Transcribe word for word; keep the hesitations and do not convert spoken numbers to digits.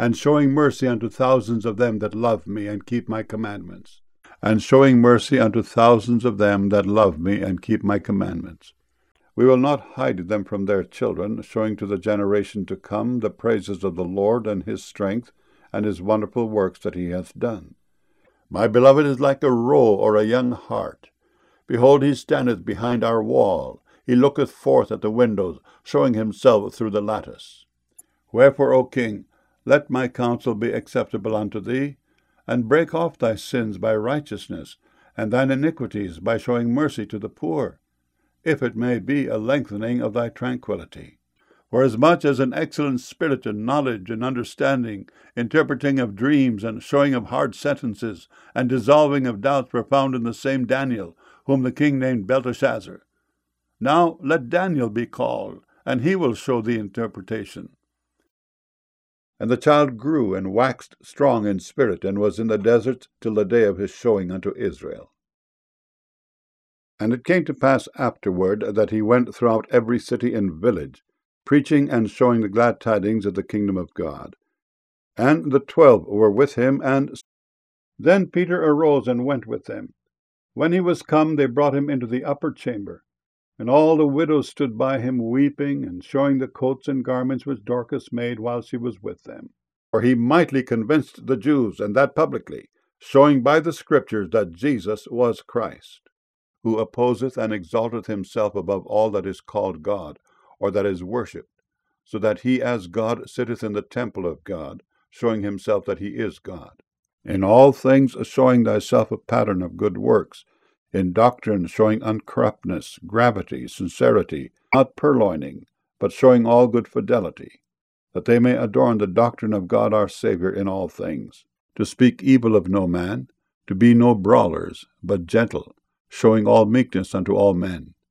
and showing mercy unto thousands of them that love me and keep my commandments. And showing mercy unto thousands of them that love me and keep my commandments. We will not hide them from their children, showing to the generation to come the praises of the Lord and his strength, and his wonderful works that he hath done. My beloved is like a roe or a young hart. Behold, he standeth behind our wall. He looketh forth at the windows, showing himself through the lattice. Wherefore, O king, let my counsel be acceptable unto thee, and break off thy sins by righteousness, and thine iniquities by showing mercy to the poor, if it may be a lengthening of thy tranquillity. For as much as an excellent spirit and knowledge and understanding, interpreting of dreams and showing of hard sentences, and dissolving of doubts were found in the same Daniel, whom the king named Belteshazzar. Now let Daniel be called, and he will show the interpretation. And the child grew and waxed strong in spirit, and was in the desert till the day of his showing unto Israel. And it came to pass afterward that he went throughout every city and village, preaching and showing the glad tidings of the kingdom of God. And the twelve were with him, and then Peter arose and went with them. When he was come, they brought him into the upper chamber. And all the widows stood by him, weeping, and showing the coats and garments which Dorcas made while she was with them. For he mightily convinced the Jews, and that publicly, showing by the Scriptures that Jesus was Christ, who opposeth and exalteth himself above all that is called God, or that is worshipped, so that he as God sitteth in the temple of God, showing himself that he is God. In all things showing thyself a pattern of good works, in doctrine showing uncorruptness, gravity, sincerity, not purloining, but showing all good fidelity, that they may adorn the doctrine of God our Saviour in all things, to speak evil of no man, to be no brawlers, but gentle, showing all meekness unto all men.